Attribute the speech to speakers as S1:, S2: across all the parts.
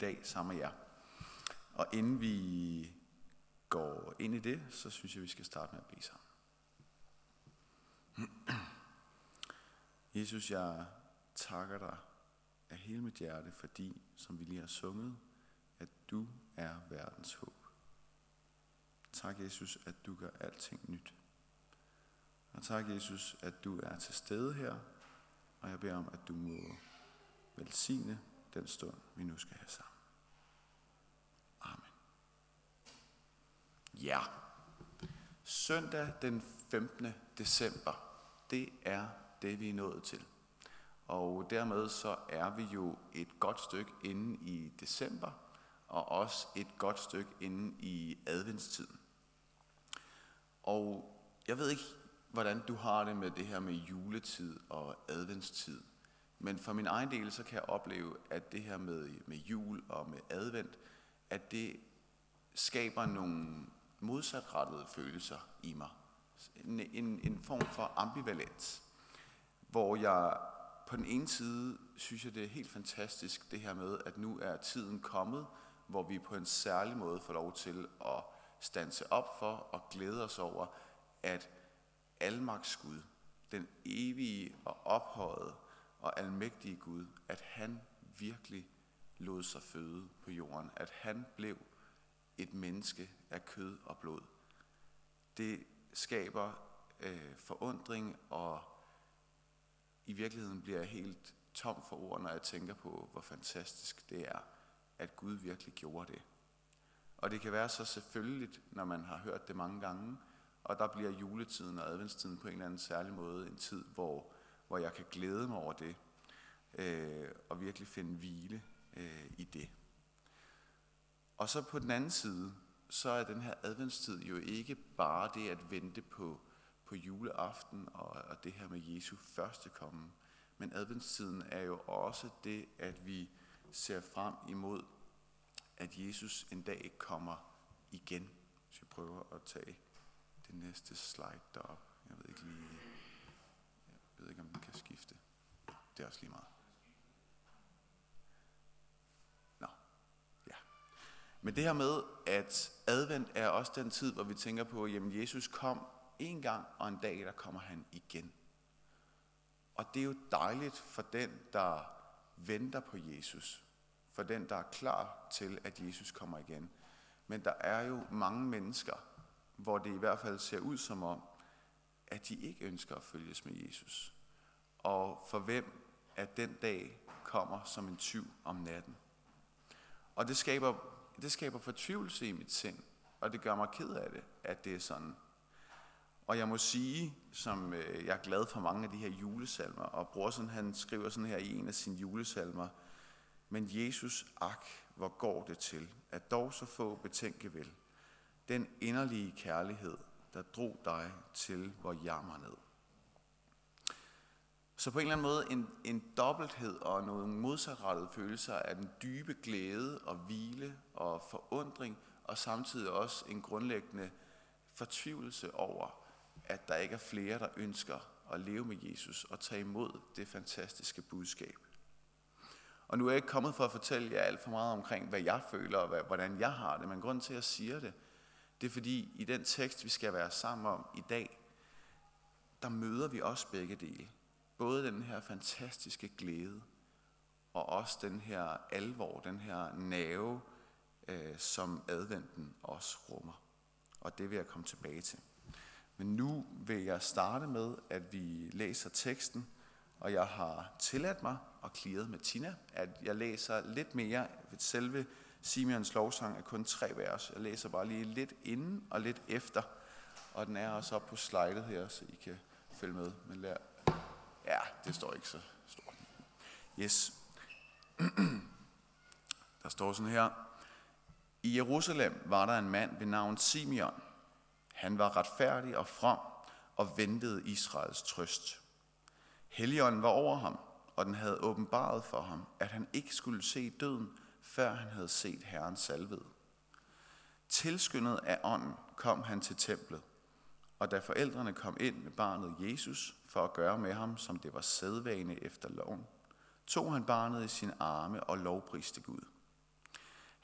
S1: dag sammen med jer. Og inden vi går ind i det, så synes jeg, vi skal starte med at bede sammen. Jesus, jeg takker dig af hele mit hjerte, fordi, som vi lige har sunget, at du er verdens håb. Tak, Jesus, at du gør alting nyt. Og tak, Jesus, at du er til stede her, og jeg beder om, at du må velsigne den stund, vi nu skal have sammen. Amen. Ja, søndag den 15. december, det er det, vi er nået til. Og dermed så er vi jo et godt stykke inde i december, og også et godt stykke inde i adventstiden. Og jeg ved ikke, hvordan du har det med det her med juletid og adventstid. Men for min egen del, så kan jeg opleve, at det her med jul og med advent, at det skaber nogle modsatrettede følelser i mig. En form for ambivalens, hvor jeg på den ene side synes jeg, det er helt fantastisk det her med, at nu er tiden kommet, hvor vi på en særlig måde får lov til at standse op for og glæde os over, at almagts Gud, den evige og ophøjede og almægtige Gud, at han virkelig lod sig føde på jorden, at han blev et menneske af kød og blod. Det skaber forundring, og i virkeligheden bliver jeg helt tom for ord, når jeg tænker på, hvor fantastisk det er, at Gud virkelig gjorde det. Og det kan være så selvfølgeligt, når man har hørt det mange gange, og der bliver juletiden og adventstiden på en eller anden særlig måde en tid, hvor jeg kan glæde mig over det, og virkelig finde hvile i det. Og så på den anden side, så er den her adventstid jo ikke bare det at vente på juleaften og det her med Jesu første komme, men adventstiden er jo også det, at vi ser frem imod, at Jesus en dag kommer igen. Så jeg prøver at tage det næste slide derop. Jeg ved ikke, om den kan skifte. Det er også lige meget. Nå, ja. Men det her med, at advent er også den tid, hvor vi tænker på, at Jesus kom en gang, og en dag, der kommer han igen. Og det er jo dejligt for den, der venter på Jesus. For den, der er klar til, at Jesus kommer igen. Men der er jo mange mennesker, hvor det i hvert fald ser ud som om, at de ikke ønsker at følges med Jesus. Og for hvem, at den dag kommer som en tyv om natten. Og det skaber fortvivlelse i mit sind, og det gør mig ked af det, at det er sådan. Og jeg må sige, som jeg er glad for mange af de her julesalmer, og brorsen han skriver sådan her i en af sine julesalmer, men Jesus, ak, hvor går det til, at dog så få betænke vel, den inderlige kærlighed, der drog dig til vor jammer ned. Så på en eller anden måde en dobbelthed og nogle modsatrettede følelser af den dybe glæde og hvile og forundring, og samtidig også en grundlæggende fortvivlelse over, at der ikke er flere, der ønsker at leve med Jesus og tage imod det fantastiske budskab. Og nu er jeg ikke kommet for at fortælle jer alt for meget omkring, hvad jeg føler og hvordan jeg har det, men grunden til, at jeg siger det, det er fordi, i den tekst, vi skal være sammen om i dag, der møder vi også begge dele. Både den her fantastiske glæde, og også den her alvor, den her nerve, som adventen også rummer. Og det vil jeg komme tilbage til. Men nu vil jeg starte med, at vi læser teksten, og jeg har tilladt mig og clearet med Tina, at jeg læser lidt mere. Selve Simeons lovsang er kun 3 vers. Jeg læser bare lige lidt inden og lidt efter, og den er også oppe på slidet her, så I kan følge med. Men ja, det står ikke så stort. Yes. Der står sådan her. I Jerusalem var der en mand ved navn Simeon. Han var retfærdig og from og ventede Israels trøst. Helligånden var over ham, og den havde åbenbaret for ham, at han ikke skulle se døden, før han havde set Herren salvede. Tilskyndet af ånden kom han til templet, og da forældrene kom ind med barnet Jesus for at gøre med ham, som det var sædvane efter loven, tog han barnet i sine arme og lovpriste Gud.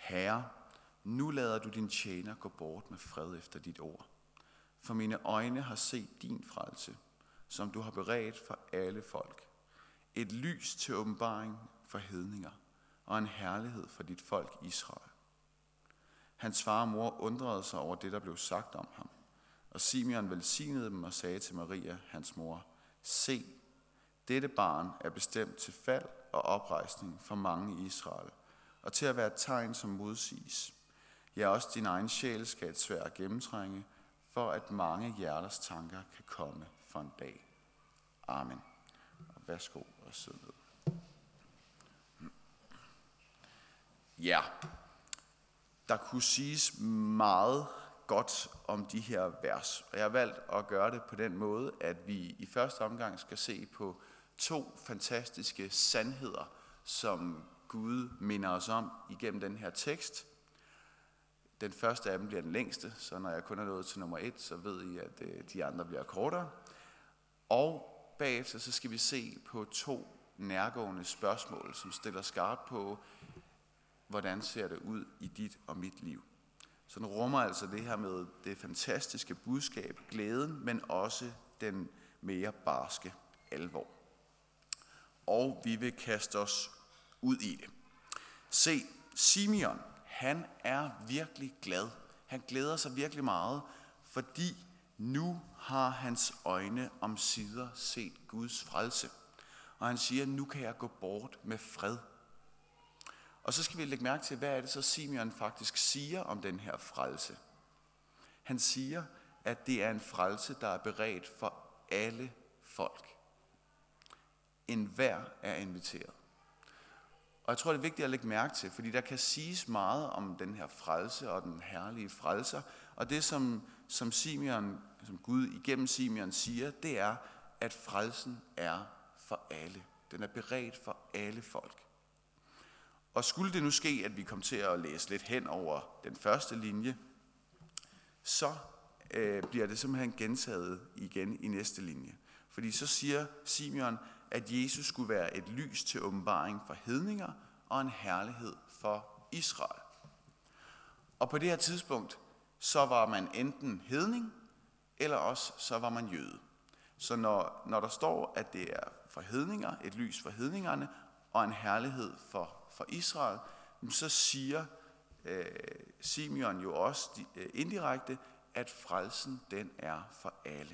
S1: Herre, nu lader du din tjener gå bort med fred efter dit ord. For mine øjne har set din frelse, som du har beredt for alle folk. Et lys til åbenbaring for hedninger, og en herlighed for dit folk Israel. Hans far og mor undrede sig over det, der blev sagt om ham. Og Simeon velsignede dem og sagde til Maria, hans mor, se, dette barn er bestemt til fald og oprejsning for mange i Israel, og til at være et tegn, som modsiges. Ja, også din egen sjæl skal et sværd gennemtrænge, for at mange hjerters tanker kan komme for en dag. Amen. Og værsgo og sid ned. Ja, der kunne siges meget godt om de her vers. Og jeg har valgt at gøre det på den måde, at vi i første omgang skal se på 2 fantastiske sandheder, som Gud minder os om igennem den her tekst. Den første af dem bliver den længste, så når jeg kun er nået til nummer 1, så ved I, at de andre bliver kortere. Og bagefter så skal vi se på 2 nærgående spørgsmål, som stiller skarpt på, hvordan ser det ud i dit og mit liv. Så den rummer altså det her med det fantastiske budskab, glæden, men også den mere barske alvor. Og vi vil kaste os ud i det. Se, Simeon, han er virkelig glad. Han glæder sig virkelig meget, fordi nu har hans øjne omsider set Guds frelse. Og han siger, nu kan jeg gå bort med fred. Og så skal vi lægge mærke til, hvad er det så Simeon faktisk siger om den her frelse. Han siger, at det er en frelse, der er beredt for alle folk. Enhver er inviteret. Og jeg tror, det er vigtigt at lægge mærke til, fordi der kan siges meget om den her frelse og den herlige frelser. Og det, som Gud igennem Simeon siger, det er, at frelsen er for alle. Den er beredt for alle folk. Og skulle det nu ske, at vi kom til at læse lidt hen over den første linje, så bliver det simpelthen gentaget igen i næste linje. Fordi så siger Simeon, at Jesus skulle være et lys til åbenbaring for hedninger og en herlighed for Israel. Og på det her tidspunkt, så var man enten hedning, eller også så var man jøde. Så når der står, at det er for hedninger, et lys for hedningerne og en herlighed for Israel, så siger Simeon jo også indirekte, at frelsen den er for alle.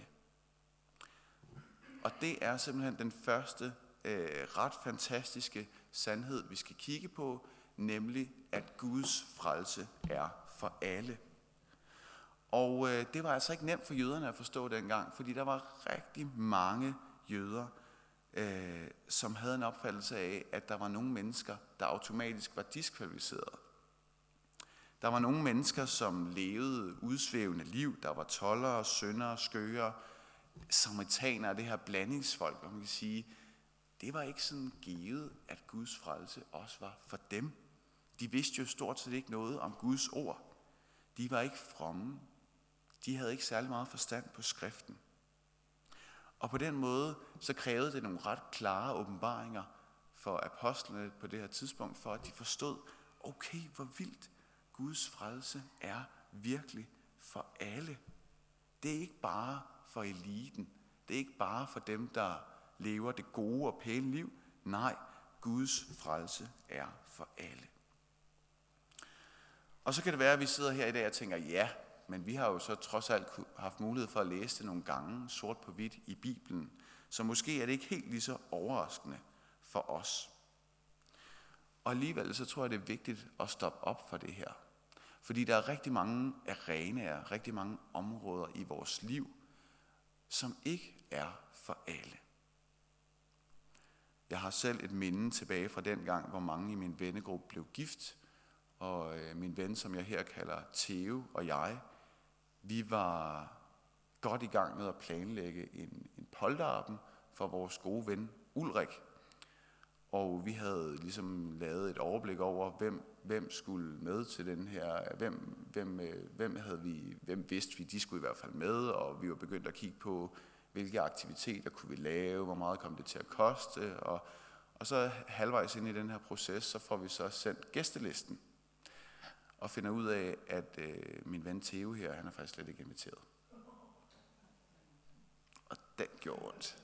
S1: Og det er simpelthen den første ret fantastiske sandhed, vi skal kigge på, nemlig at Guds frelse er for alle. Og det var altså ikke nemt for jøderne at forstå dengang, fordi der var rigtig mange jøder, som havde en opfattelse af, at der var nogle mennesker, der automatisk var diskvalificerede. Der var nogle mennesker, som levede udsvævende liv. Der var toldere, syndere, skøre, samaritanere, det her blandingsfolk, hvor man kan sige, det var ikke sådan givet, at Guds frelse også var for dem. De vidste jo stort set ikke noget om Guds ord. De var ikke fromme. De havde ikke særlig meget forstand på skriften. Og på den måde, så krævede det nogle ret klare åbenbaringer for apostlene på det her tidspunkt, for at de forstod, okay, hvor vildt Guds frelse er virkelig for alle. Det er ikke bare for eliten. Det er ikke bare for dem, der lever det gode og pæne liv. Nej, Guds frelse er for alle. Og så kan det være, at vi sidder her i dag og tænker, ja, men vi har jo så trods alt haft mulighed for at læse det nogle gange, sort på hvidt i Bibelen. Så måske er det ikke helt lige så overraskende for os. Og alligevel så tror jeg, det er vigtigt at stoppe op for det her. Fordi der er rigtig mange arenaer, rigtig mange områder i vores liv, som ikke er for alle. Jeg har selv et minde tilbage fra den gang, hvor mange i min vennegruppe blev gift. Og min ven, som jeg her kalder Theo, og jeg, vi var godt i gang med at planlægge en polterappen for vores gode ven Ulrik. Og vi havde ligesom lavet et overblik over, hvem skulle med til den her, hvem vidste vi, de skulle i hvert fald med, og vi var begyndt at kigge på, hvilke aktiviteter kunne vi lave, hvor meget kom det til at koste, og så halvvejs ind i den her proces, så får vi så sendt gæstelisten. og finder ud af, at min ven Theo her, han er faktisk slet ikke inviteret. Og den gjorde ondt.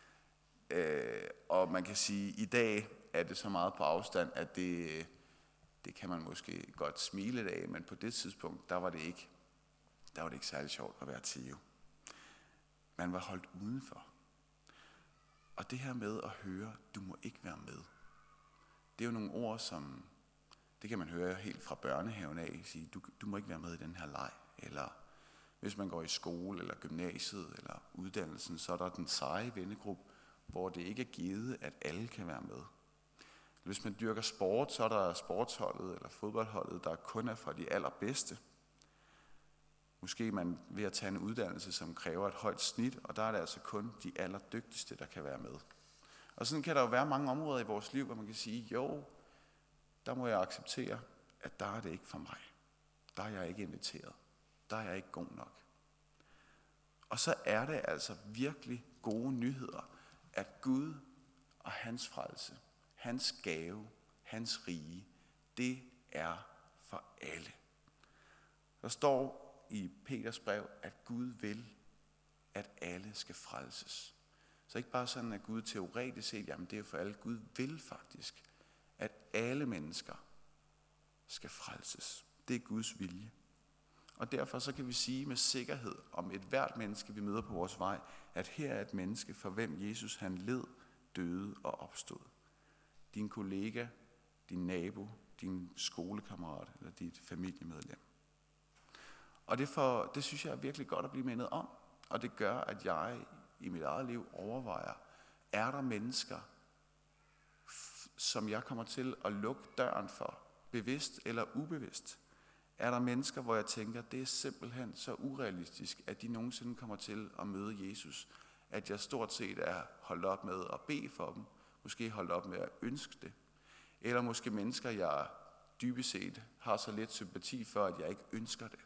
S1: Og man kan sige, at i dag er det så meget på afstand, at det kan man måske godt smile af, men på det tidspunkt, der var det ikke særlig sjovt at være Theo. Man var holdt udenfor. Og det her med at høre, du må ikke være med, det er jo nogle ord, som, det kan man høre helt fra børnehaven af, sige, du må ikke være med i den her leg, eller hvis man går i skole, eller gymnasiet, eller uddannelsen, så er der den seje vennegruppe, hvor det ikke er givet, at alle kan være med. Hvis man dyrker sport, så er der sportsholdet eller fodboldholdet, der kun er fra de allerbedste. Måske er man ved at tage en uddannelse, som kræver et højt snit, og der er det altså kun de allerdygtigste, der kan være med. Og sådan kan der jo være mange områder i vores liv, hvor man kan sige, jo, der må jeg acceptere, at der er det ikke for mig. Der er jeg ikke inviteret. Der er jeg ikke god nok. Og så er det altså virkelig gode nyheder, at Gud og hans frelse, hans gave, hans rige, det er for alle. Der står i Peters brev, at Gud vil, at alle skal frelses. Så ikke bare sådan, at Gud teoretisk set, jamen det er for alle. Gud vil faktisk, at alle mennesker skal frelses. Det er Guds vilje. Og derfor så kan vi sige med sikkerhed om et hvert menneske, vi møder på vores vej, at her er et menneske, for hvem Jesus han led, døde og opstod. Din kollega, din nabo, din skolekammerat eller dit familiemedlem. Og det synes jeg er virkelig godt at blive mindet om. Og det gør, at jeg i mit eget liv overvejer, er der mennesker, som jeg kommer til at lukke døren for, bevidst eller ubevidst? Er der mennesker, hvor jeg tænker, det er simpelthen så urealistisk, at de nogensinde kommer til at møde Jesus, at jeg stort set er holdt op med at bede for dem, måske holdt op med at ønske det, eller måske mennesker, jeg dybest set har så lidt sympati for, at jeg ikke ønsker det.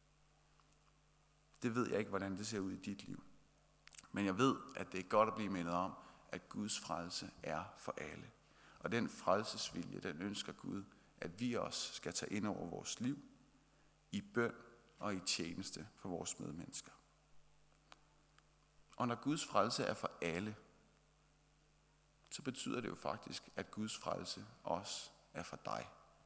S1: Det ved jeg ikke, hvordan det ser ud i dit liv. Men jeg ved, at det er godt at blive mindet om, at Guds frelse er for alle. Og den frelsesvilje, den ønsker Gud, at vi også skal tage ind over vores liv, i bøn og i tjeneste for vores medmennesker. Og når Guds frelse er for alle, så betyder det jo faktisk, at Guds frelse også er for dig.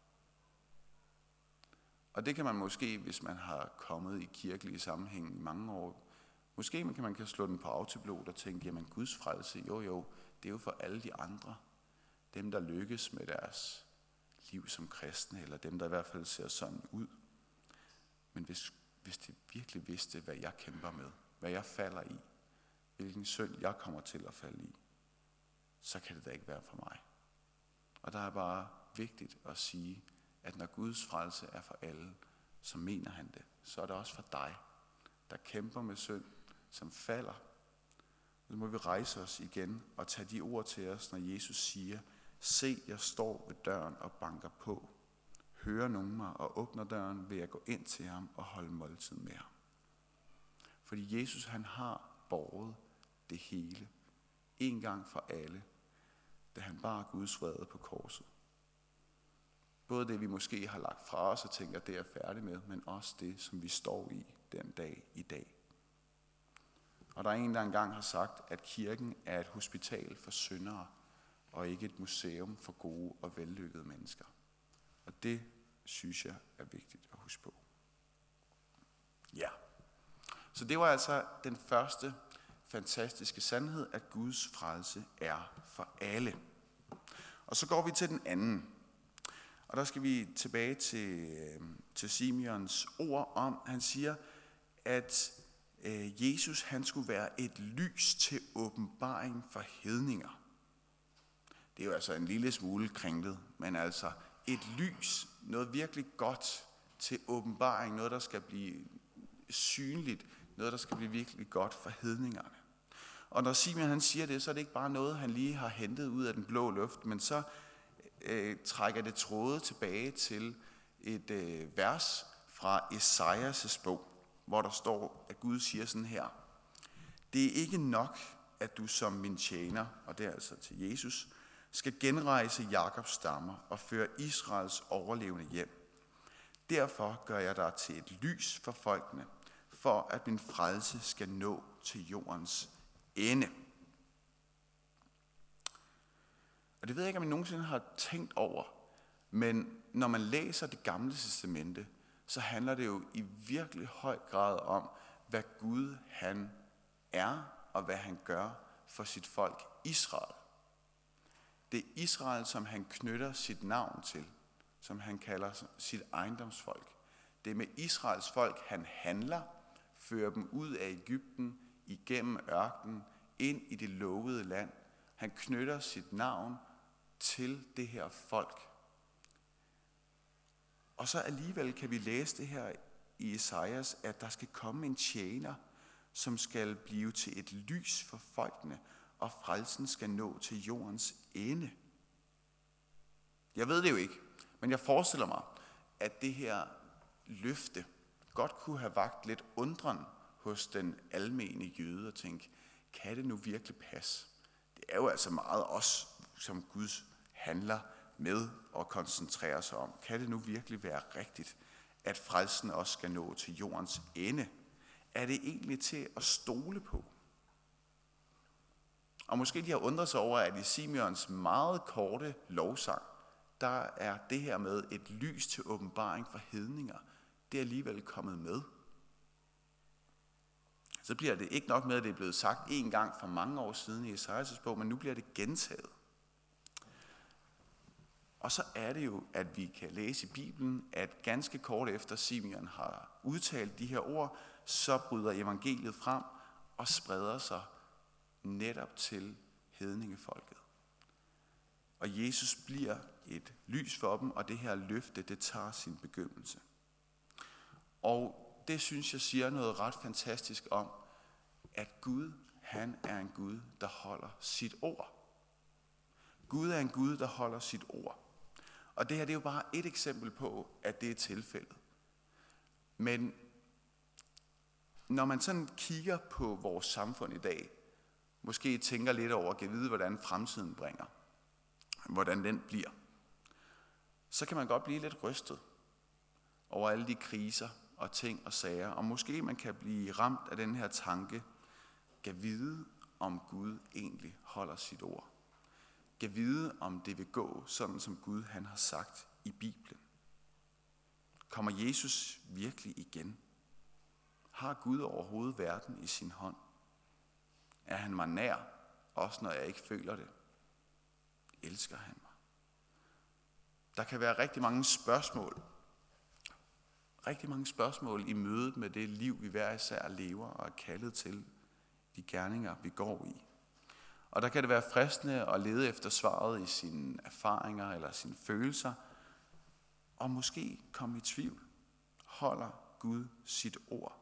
S1: Og det kan man måske, hvis man har kommet i kirkelige sammenhæng i mange år, måske man kan slå den på autopilot og tænke, jamen Guds frelse, jo, det er jo for alle de andre. Dem, der lykkes med deres liv som kristne, eller dem, der i hvert fald ser sådan ud. Men hvis de virkelig vidste, hvad jeg kæmper med, hvad jeg falder i, hvilken synd jeg kommer til at falde i, så kan det da ikke være for mig. Og der er bare vigtigt at sige, at når Guds frelse er for alle, så mener han det. Så er det også for dig, der kæmper med synd, som falder. Så må vi rejse os igen og tage de ord til os, når Jesus siger, se, jeg står ved døren og banker på. Hører nogen mig og åbner døren, vil jeg gå ind til ham og holde måltid med ham. Fordi Jesus, han har båret det hele, en gang for alle, da han bar Guds vrede på korset. Både det, vi måske har lagt fra os og tænker, det er færdig med, men også det, som vi står i den dag i dag. Og der er en, der engang har sagt, at kirken er et hospital for syndere, og ikke et museum for gode og vellykkede mennesker. Og det synes jeg er vigtigt at huske på. Ja, så det var altså den første fantastiske sandhed, at Guds frelse er for alle. Og så går vi til den anden. Og der skal vi tilbage til Simeons ord om, han siger, at Jesus han skulle være et lys til åbenbaring for hedninger. Det er jo altså en lille smule kringlet, men altså et lys, noget virkelig godt til åbenbaring, noget der skal blive synligt, noget der skal blive virkelig godt for hedningerne. Og når Simeon han siger det, så er det ikke bare noget, han lige har hentet ud af den blå luft, men så trækker det tråde tilbage til et vers fra Esajas bog, hvor der står, at Gud siger sådan her: det er ikke nok, at du som min tjener, og det er altså til Jesus, skal genrejse Jakobs stammer og føre Israels overlevende hjem. Derfor gør jeg dig til et lys for folkene, for at min frelse skal nå til jordens ende. Og det ved jeg ikke, om I nogensinde har tænkt over, men når man læser det gamle testamente, så handler det jo i virkelig høj grad om, hvad Gud han er, og hvad han gør for sit folk Israel. Det er Israel, som han knytter sit navn til, som han kalder sit ejendomsfolk. Det er med Israels folk, han handler, fører dem ud af Egypten, igennem ørkenen, ind i det lovede land. Han knytter sit navn til det her folk. Og så alligevel kan vi læse det her i Esajas, at der skal komme en tjener, som skal blive til et lys for folkene, og frelsen skal nå til jordens ende. Jeg ved det jo ikke, men jeg forestiller mig, at det her løfte godt kunne have vakt lidt undren hos den almene jøde og tænke, kan det nu virkelig passe? Det er jo altså meget os, som Guds handler med og koncentrerer sig om. Kan det nu virkelig være rigtigt, at frelsen også skal nå til jordens ende? Er det egentlig til at stole på? Og måske de har undret sig over, at i Simeons meget korte lovsang, der er det her med et lys til åbenbaring for hedninger, det er alligevel kommet med. Så bliver det ikke nok med, at det er blevet sagt en gang for mange år siden i Esajas bog, men nu bliver det gentaget. Og så er det jo, at vi kan læse i Bibelen, at ganske kort efter Simeon har udtalt de her ord, så bryder evangeliet frem og spreder sig netop til hedningefolket. Og Jesus bliver et lys for dem, og det her løfte, det tager sin begyndelse. Og det synes jeg siger noget ret fantastisk om, at Gud, han er en Gud, der holder sit ord. Gud er en Gud, der holder sit ord. Og det her, det er jo bare et eksempel på, at det er tilfældet. Men når man sådan kigger på vores samfund i dag, måske tænker lidt over at vide, hvordan fremtiden bringer, hvordan den bliver, så kan man godt blive lidt rystet over alle de kriser og ting og sager, og måske man kan blive ramt af den her tanke, kan vide, om Gud egentlig holder sit ord. Kan vide, om det vil gå, sådan som Gud han har sagt i Bibelen. Kommer Jesus virkelig igen? Har Gud overhovedet verden i sin hånd? Er han mig nær, også når jeg ikke føler det? Elsker han mig? Der kan være rigtig mange spørgsmål i mødet med det liv, vi hver især lever og er kaldet til, de gerninger, vi går i. Og der kan det være fristende at lede efter svaret i sine erfaringer eller sine følelser, og måske komme i tvivl. Holder Gud sit ord?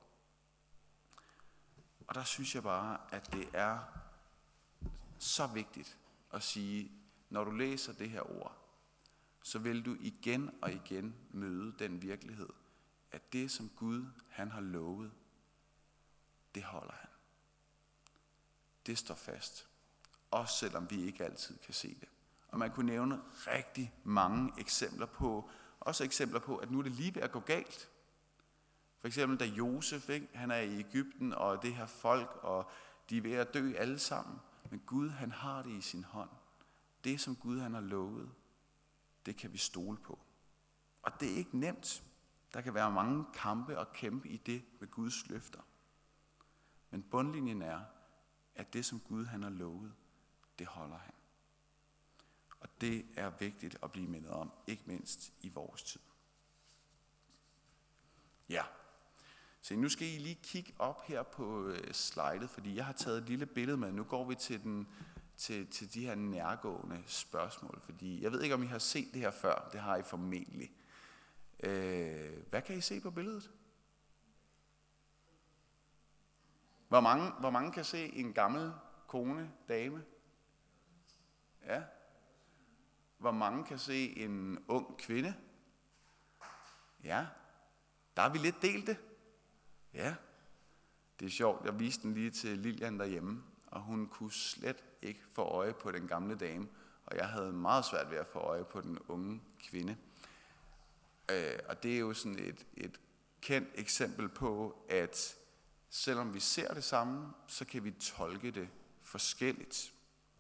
S1: Og der synes jeg bare, at det er så vigtigt at sige, når du læser det her ord, så vil du igen og igen møde den virkelighed, at det som Gud han har lovet, det holder han. Det står fast. Også selvom vi ikke altid kan se det. Og man kunne nævne rigtig mange eksempler på, at nu er det lige ved at gå galt. For eksempel da Josef, han er i Egypten, og det her folk, og de er ved at dø alle sammen. Men Gud, han har det i sin hånd. Det som Gud, han har lovet, det kan vi stole på. Og det er ikke nemt. Der kan være mange kampe og kæmpe i det med Guds løfter. Men bundlinjen er, at det som Gud, han har lovet, det holder han. Og det er vigtigt at blive mindet om, ikke mindst i vores tid. Ja, så nu skal I lige kigge op her på slidet, fordi jeg har taget et lille billede med. Nu går vi til de her nærgående spørgsmål, fordi jeg ved ikke, om I har set det her før. Det har I formentlig. Hvad kan I se på billedet? Hvor mange kan se en gammel kone, dame? Ja. Hvor mange kan se en ung kvinde? Ja. Der er vi lidt delte. Ja. Det er sjovt. Jeg viste den lige til Lilian derhjemme, og hun kunne slet ikke få øje på den gamle dame, og jeg havde meget svært ved at få øje på den unge kvinde. Og det er jo sådan et kendt eksempel på, at selvom vi ser det samme, så kan vi tolke det forskelligt.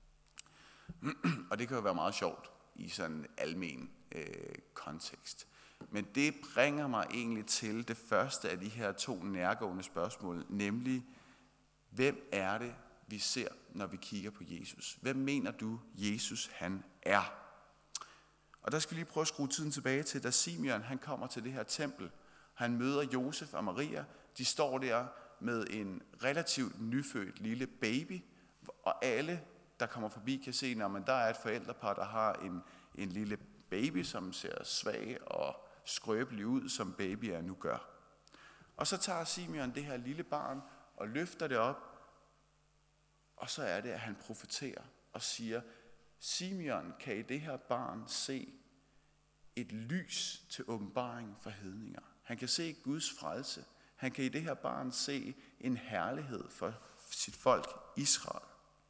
S1: Og det kan jo være meget sjovt i sådan en almen kontekst. Men det bringer mig egentlig til det første af de her 2 nærgående spørgsmål, nemlig, hvem er det, vi ser, når vi kigger på Jesus? Hvem mener du, Jesus han er? Og der skal vi lige prøve at skrue tiden tilbage til, da Simeon han kommer til det her tempel. Han møder Josef og Maria. De står der med en relativt nyfødt lille baby, og alle, der kommer forbi, kan se, at der er et forældrepar, der har en lille baby, som ser svag og skrøbelig ud, som babyer nu gør. Og så tager Simeon det her lille barn og løfter det op, og så er det, at han profeterer og siger, Simeon kan i det her barn se et lys til åbenbaring for hedninger. Han kan se Guds frelse. Han kan i det her barn se en herlighed for sit folk Israel.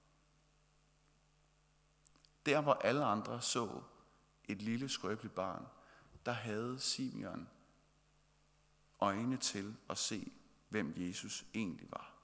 S1: Der hvor alle andre så et lille skrøbeligt barn, der havde Simeon øjne til at se, hvem Jesus egentlig var.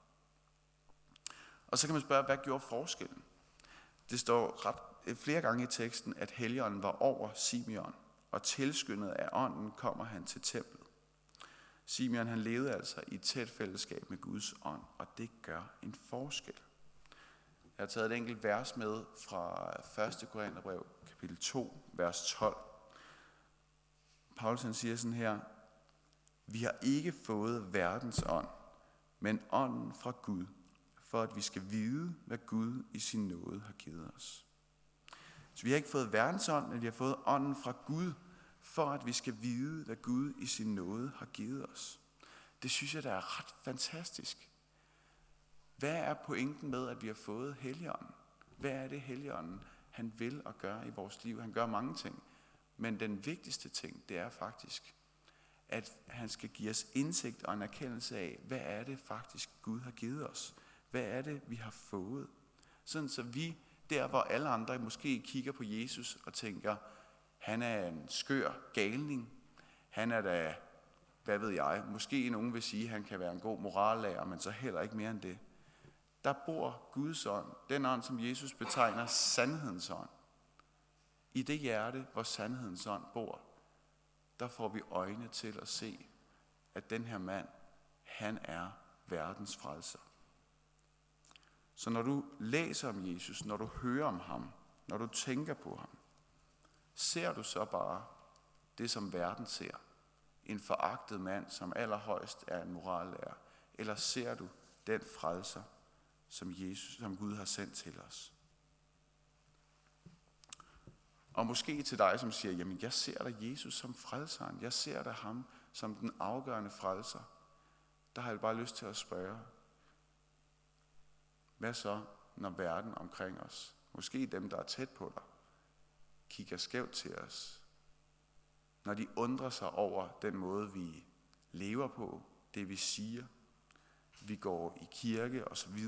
S1: Og så kan man spørge, hvad gjorde forskellen? Det står flere gange i teksten, at Helligånden var over Simeon, og tilskyndet af ånden kommer han til templet. Simeon han levede altså i et tæt fællesskab med Guds ånd, og det gør en forskel. Jeg har taget et enkelt vers med fra 1. Korintherbrev, kapitel 2, vers 12. Paulus han siger sådan her, vi har ikke fået verdens ånd, men ånden fra Gud, for at vi skal vide, hvad Gud i sin nåde har givet os. Så vi har ikke fået verdens ånd, men vi har fået ånden fra Gud, for at vi skal vide, hvad Gud i sin nåde har givet os. Det synes jeg, der er ret fantastisk. Hvad er pointen med, at vi har fået Helligånden? Hvad er det, Helligånden han vil og gør i vores liv? Han gør mange ting, men den vigtigste ting, det er faktisk, at han skal give os indsigt og en erkendelse af, hvad er det faktisk, Gud har givet os? Hvad er det, vi har fået? Sådan så vi, der hvor alle andre måske kigger på Jesus og tænker, han er en skør galning, han er da, hvad ved jeg, måske nogen vil sige, at han kan være en god morallærer, men så heller ikke mere end det. Der bor Guds ånd, den ånd, som Jesus betegner sandhedens ånd. I det hjerte, hvor sandhedens ånd bor, der får vi øjne til at se, at den her mand, han er verdens frelser. Så når du læser om Jesus, når du hører om ham, når du tænker på ham, ser du så bare det, som verden ser? En foragtet mand, som allerhøjst er en morallærer? Eller ser du den frelser, som Gud har sendt til os? Og måske til dig, som siger, jamen jeg ser da Jesus som frelseren. Jeg ser da ham som den afgørende frelser. Der har jeg bare lyst til at spørge, hvad så, når verden omkring os, måske dem, der er tæt på dig, kigger skævt til os? Når de undrer sig over den måde, vi lever på, det vi siger, vi går i kirke osv.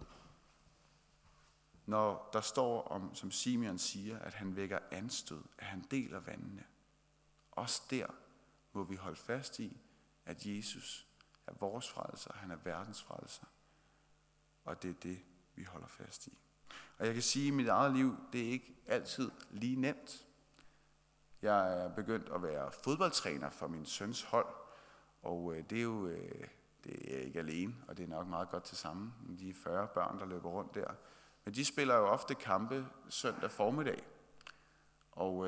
S1: Når der står om, som Simeon siger, at han vækker anstød, at han deler vandene. Også der må vi holde fast i, at Jesus er vores frelser, han er verdens frelser. Og det er det, vi holder fast i. Og jeg kan sige, at i mit eget liv, det er ikke altid lige nemt. Jeg er begyndt at være fodboldtræner for min søns hold, og det er jo det er ikke alene, og det er nok meget godt til sammen. De 40 børn, der løber rundt der. Men de spiller jo ofte kampe søndag formiddag. Og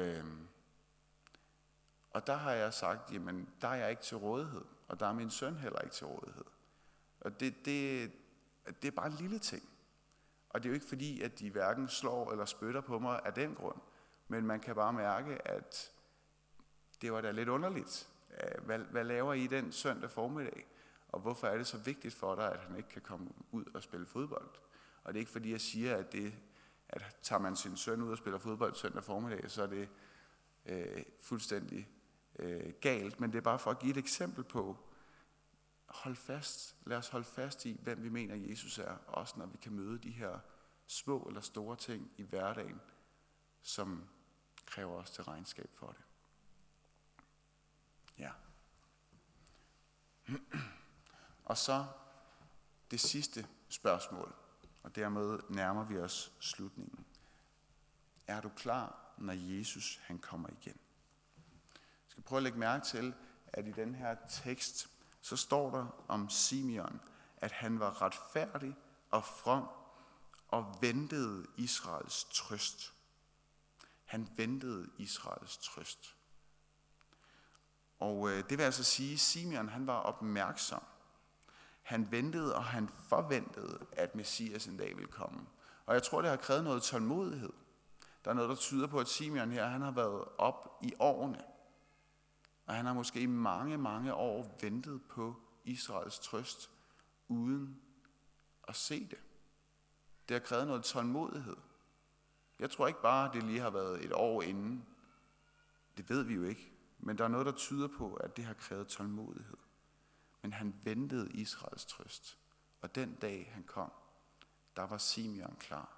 S1: der har jeg sagt, jamen der er jeg ikke til rådighed, og der er min søn heller ikke til rådighed. Og det er bare en lille ting. Og det er jo ikke fordi, at de hverken slår eller spytter på mig af den grund. Men man kan bare mærke, at det var da lidt underligt. Hvad laver I den søndag formiddag? Og hvorfor er det så vigtigt for dig, at han ikke kan komme ud og spille fodbold? Og det er ikke fordi, jeg siger, at tager man sin søn ud og spiller fodbold søndag formiddag, så er det fuldstændig galt. Men det er bare for at give et eksempel på, lad os holde fast i, hvem vi mener, Jesus er. Også når vi kan møde de her små eller store ting i hverdagen, som kræver os til regnskab for det. Og så det sidste spørgsmål, og dermed nærmer vi os slutningen. Er du klar, når Jesus han kommer igen? Jeg skal prøve at lægge mærke til, at i den her tekst, så står der om Simeon, at han var retfærdig og from og ventede Israels trøst. Han ventede Israels trøst. Og det vil altså sige, at Simeon han var opmærksom. Han ventede, og han forventede, at Messias en dag ville komme. Og jeg tror, det har krævet noget tålmodighed. Der er noget, der tyder på, at Simeon her, han har været op i årene. Og han har måske i mange, mange år ventet på Israels trøst, uden at se det. Det har krævet noget tålmodighed. Jeg tror ikke bare, at det lige har været et år inden. Det ved vi jo ikke. Men der er noget, der tyder på, at det har krævet tålmodighed. Men han ventede Israels trøst. Og den dag han kom, der var Simeon klar.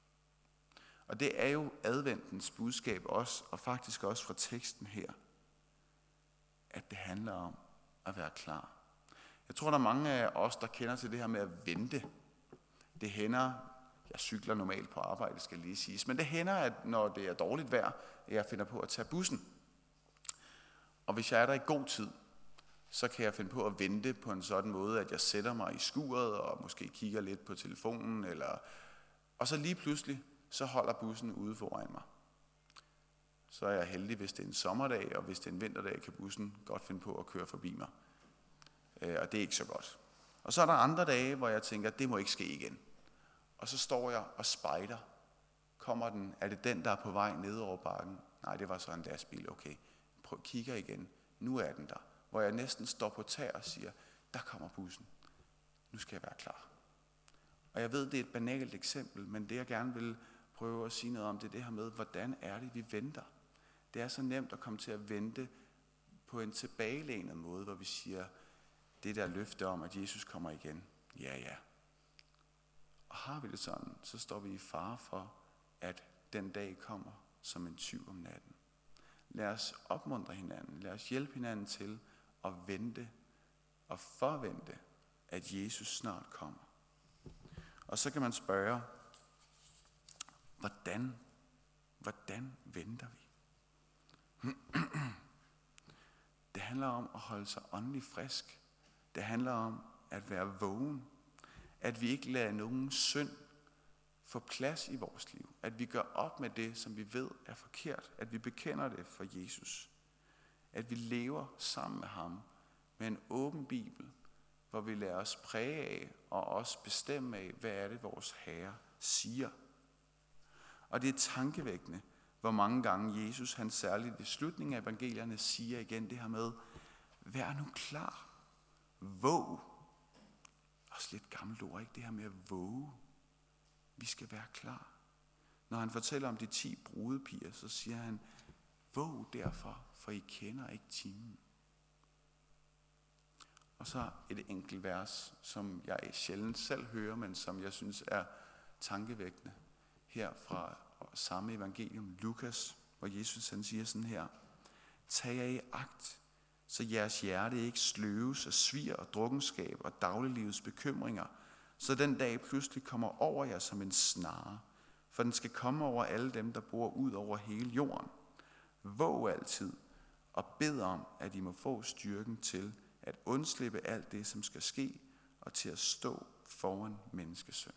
S1: Og det er jo adventens budskab også, og faktisk også fra teksten her, at det handler om at være klar. Jeg tror, der er mange af os, der kender til det her med at vente. Det hænder, jeg cykler normalt på arbejde, skal lige siges, men det hænder, at når det er dårligt vejr, at jeg finder på at tage bussen. Og hvis jeg er der i god tid, så kan jeg finde på at vente på en sådan måde, at jeg sætter mig i skuret og måske kigger lidt på telefonen, og så lige pludselig, så holder bussen ude foran mig. Så er jeg heldig, hvis det er en sommerdag, og hvis det er en vinterdag, kan bussen godt finde på at køre forbi mig. Og det er ikke så godt. Og så er der andre dage, hvor jeg tænker, det må ikke ske igen. Og så står jeg og spejder. Kommer den? Er det den, der er på vej ned over bakken? Nej, det var så en lastbil. Okay, kigger igen. Nu er den der. Hvor jeg næsten står på tæer og siger, der kommer bussen. Nu skal jeg være klar. Og jeg ved, det er et banalt eksempel, men det jeg gerne vil prøve at sige noget om, det er det her med, hvordan er det, vi venter. Det er så nemt at komme til at vente på en tilbagelænet måde, hvor vi siger, det der løfte om, at Jesus kommer igen. Ja. Og har vi det sådan, så står vi i fare for, at den dag kommer som en tyv om natten. Lad os opmuntre hinanden, lad os hjælpe hinanden til at vente og forvente, at Jesus snart kommer. Og så kan man spørge, hvordan venter vi? Det handler om at holde sig åndeligt frisk. Det handler om at være vågen. At vi ikke lader nogen synd få plads i vores liv. At vi gør op med det, som vi ved er forkert. At vi bekender det for Jesus. At vi lever sammen med ham med en åben bibel, hvor vi lader os præge af og også bestemme af, hvad er det, vores Herre siger. Og det er tankevækkende, hvor mange gange Jesus, han særligt i slutningen af evangelierne, siger igen det her med, vær nu klar, våg. Også lidt gammelt ord, ikke? Det her med at våge. Vi skal være klar. Når han fortæller om de 10 brudepiger, så siger han, våg derfor, for I kender ikke timen. Og så et enkelt vers, som jeg sjældent selv hører, men som jeg synes er tankevækkende. Her fra samme evangelium, Lukas, hvor Jesus han siger sådan her, tag jer i agt, så jeres hjerte ikke sløves af svir og drukkenskab og dagliglivets bekymringer, så den dag pludselig kommer over jer som en snare, for den skal komme over alle dem, der bor ud over hele jorden. Våg altid og bed om, at I må få styrken til at undslippe alt det, som skal ske, og til at stå foran menneskesøn.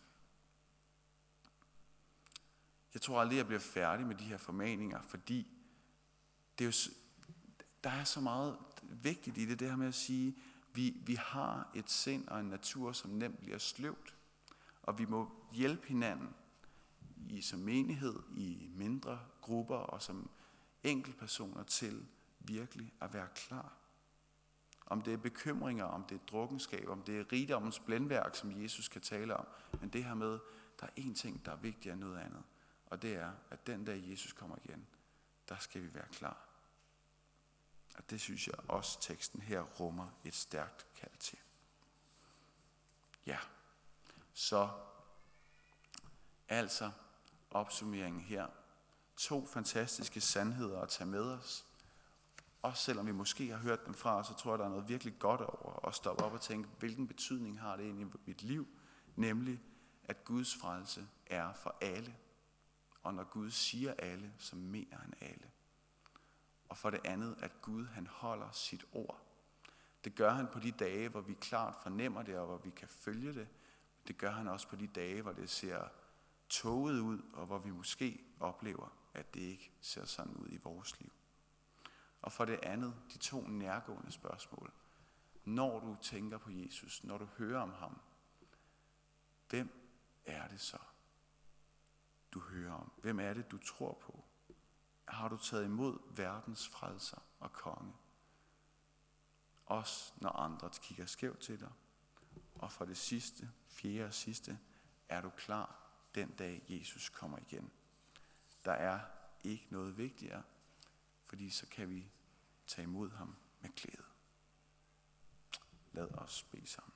S1: Jeg tror aldrig, jeg bliver færdig med de her formaninger, fordi det er jo, der er så meget vigtigt i det her med at sige, vi har et sind og en natur, som nemt bliver sløvt, og vi må hjælpe hinanden som menighed, i mindre grupper og som enkeltpersoner til virkelig at være klar. Om det er bekymringer, om det er drukkenskab, om det er rigdommens blændværk, som Jesus kan tale om. Men det her med, der er én ting, der er vigtigere end noget andet. Og det er, at den dag Jesus kommer igen, der skal vi være klar. Og det synes jeg også teksten her rummer et stærkt kald til. Ja, så altså opsummeringen her. 2 fantastiske sandheder at tage med os. Også selvom vi måske har hørt dem fra, så tror jeg, der er noget virkelig godt over at stoppe op og tænke, hvilken betydning har det egentlig i mit liv? Nemlig, at Guds frelse er for alle. Og når Gud siger alle, så mener han alle. Og for det andet, at Gud han holder sit ord. Det gør han på de dage, hvor vi klart fornemmer det, og hvor vi kan følge det. Det gør han også på de dage, hvor det ser tåget ud, og hvor vi måske oplever, at det ikke ser sådan ud i vores liv. Og for det andet, de 2 nærgående spørgsmål. Når du tænker på Jesus, når du hører om ham, hvem er det så, du hører om? Hvem er det, du tror på? Har du taget imod verdens frelser og konge? Også når andre kigger skævt til dig. Og for det sidste, 4. og sidste, er du klar den dag Jesus kommer igen. Der er ikke noget vigtigere, fordi så kan vi tage imod ham med glæde. Lad os bede sammen.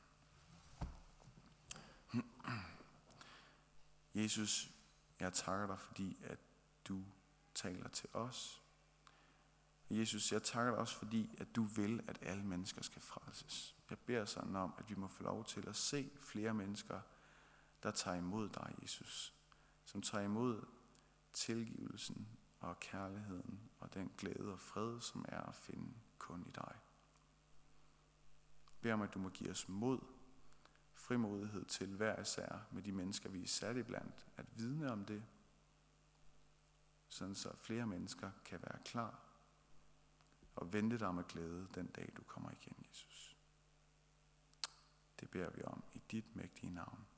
S1: Jesus, jeg takker dig, fordi at du taler til os. Jesus, jeg takker dig også, fordi at du vil, at alle mennesker skal frelses. Jeg beder sådan om, at vi må få lov til at se flere mennesker, der tager imod dig, Jesus. Som tager imod tilgivelsen og kærligheden og den glæde og fred, som er at finde kun i dig. Jeg beder om, at du må give os mod, frimodighed til hver især med de mennesker, vi er sat iblandt, at vidne om det, sådan så flere mennesker kan være klar og vente dig med glæde den dag, du kommer igen, Jesus. Det beder vi om i dit mægtige navn.